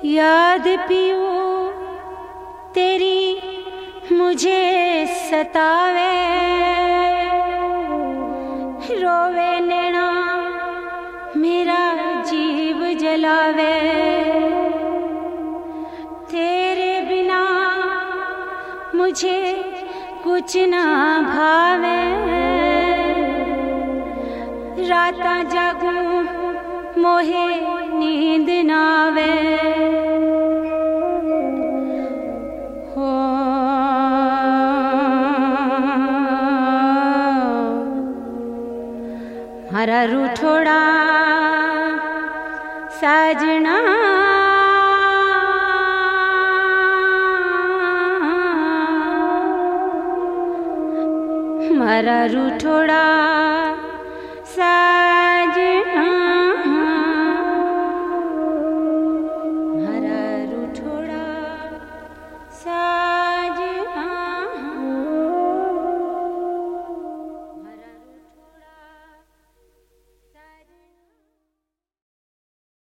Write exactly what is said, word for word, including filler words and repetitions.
याद पियो तेरी मुझे सतावे, रोवे नैना मेरा जीव जलावे। तेरे बिना मुझे कुछ ना भावे, रातां जागूं मोहे नींद नावे। हो मारा रूठोड़ा साजना, मारा रूठोड़ा सा